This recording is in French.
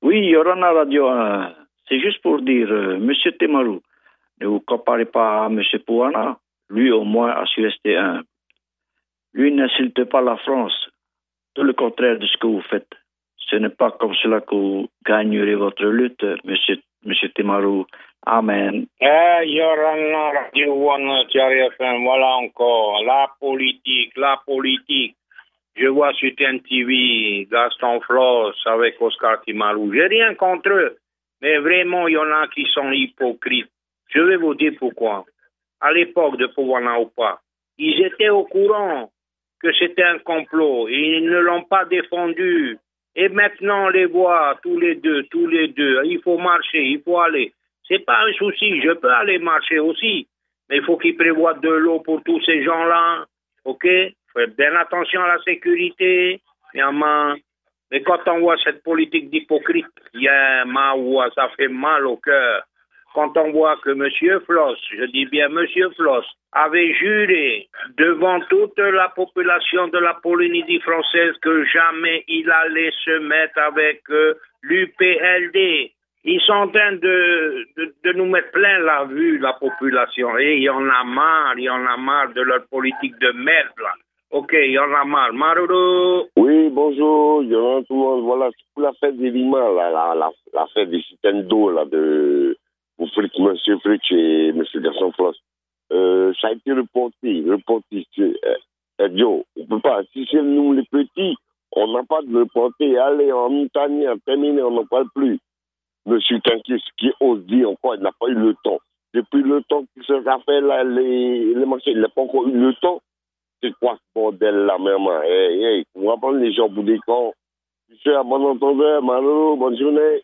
Oui, Yorana Radio, c'est juste pour dire, Monsieur Temarou, ne vous comparez pas à Monsieur Pouana. Lui, au moins, a su rester un. Lui n'insulte pas la France. Tout le contraire de ce que vous faites. Ce n'est pas comme cela que vous gagnerez votre lutte, Monsieur Temarou. Amen. Yorana Radio One, Thierry FM, voilà encore. La politique, la politique. Je vois sur TNTV Gaston Floss avec Oscar Timarou. J'ai rien contre eux, mais vraiment, il y en a qui sont hypocrites. Je vais vous dire pourquoi. À l'époque de Pouwana ou pas, ils étaient au courant que c'était un complot et ils ne l'ont pas défendu. Et maintenant, on les voit tous les deux. Il faut marcher, il faut aller. C'est pas un souci, je peux aller marcher aussi. Mais il faut qu'ils prévoient de l'eau pour tous ces gens-là. OK? Faites bien attention à la sécurité. Mais quand on voit cette politique d'hypocrite, ça fait mal au cœur. Quand on voit que M. Floss, je dis bien M. Floss, avait juré devant toute la population de la Polynésie française que jamais il allait se mettre avec l'UPLD. Ils sont en train de nous mettre plein la vue, la population. Et il y en a marre de leur politique de merde, là. OK, il y en a marre. Maruru. Oui, bonjour, il y en a tout le monde. Voilà, c'est pour la fête des Limas, la fête des systèmes d'eau, là, de Monsieur Fritsch et Monsieur Gaston Floss. Ça a été reporté. On peut pas. Si c'est nous les petits, on n'a pas de reporter. Allez, en montagne, terminé, on n'en parle plus. Monsieur Tankis, qui ose dire encore, il n'a pas eu le temps. Depuis le temps qu'il se fait là, les marchés, il n'a pas encore eu le temps. C'est quoi ce bordel-là, même? On va prendre les gens pour des cons. Je suis à bon entendeur, Malo, bonne journée.